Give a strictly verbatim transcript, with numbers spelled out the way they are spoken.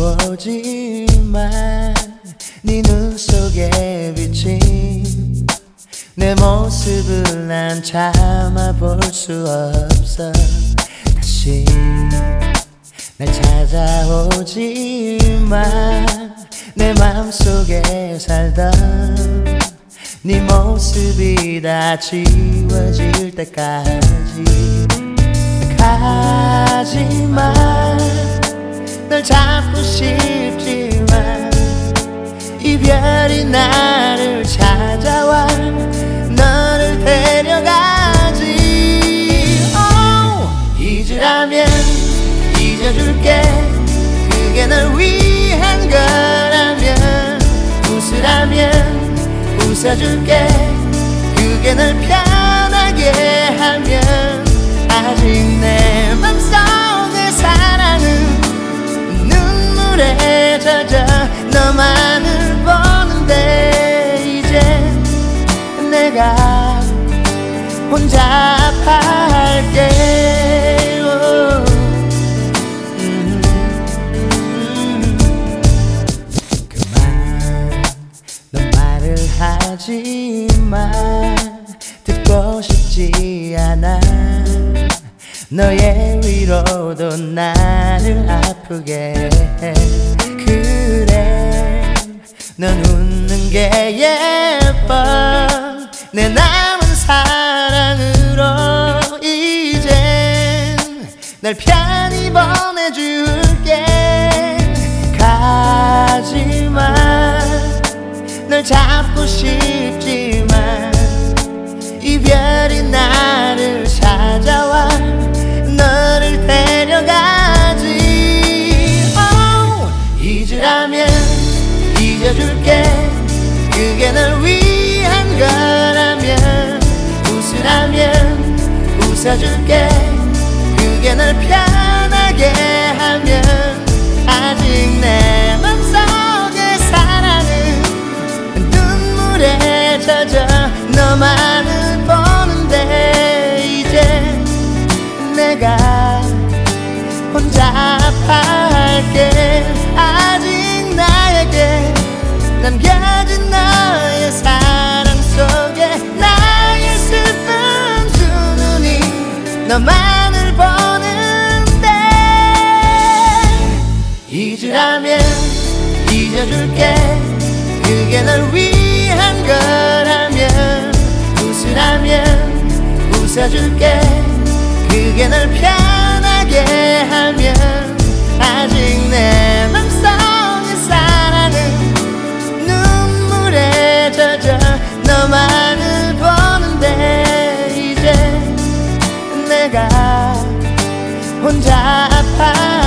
보지만 네 눈 속에 비친 내 모습을 난 참아볼 수 없어. 다시 날 찾아오지만 내 맘속에 살던 네 모습이 다 지워질 때까지 가지마. 널 잡고 싶지만 이별이 나를 찾아와 너를 데려가지. oh, 잊으라면 잊어줄게. 그게 널 위한 거라면 웃으라면 웃어줄게. 그게 널 편하게 하면 아직 내 맘속의 사랑은 눈물에 젖어 너만을 보는데 이제 내가 혼자 아파할게. 음, 음. 그만 넌 말을 하지만 듣고 싶지 않아. 너의 위로도 나를 아프게 해. 그래 넌 웃는 게 예뻐. 내 남은 사랑으로 이젠 널 편히 보내줄게. 가지마. 널 잡고 싶지만 이별이 나를 찾아와 너를 데려가지. oh, 잊으라면 잊어줄게. 그게 널 위한 거라면 웃으라면 웃어줄게. 그게 널 편하게 하면 아직 내 맘속의 사랑은 눈물에 젖어 너만을 보는데 이제 내가 혼자 아파할게. 아직 나에게 남겨진 너의 사랑 속에 나의 슬픈 두 눈이 너만을 보는데 잊으라면 잊어줄게. 그게 널 위한 거라면 웃으라면 웃어줄게. 그게 널 편하게 하면 아직 내 맘속의 사랑은 눈물에 젖어 너만을 보는데 이제 내가 혼자 아파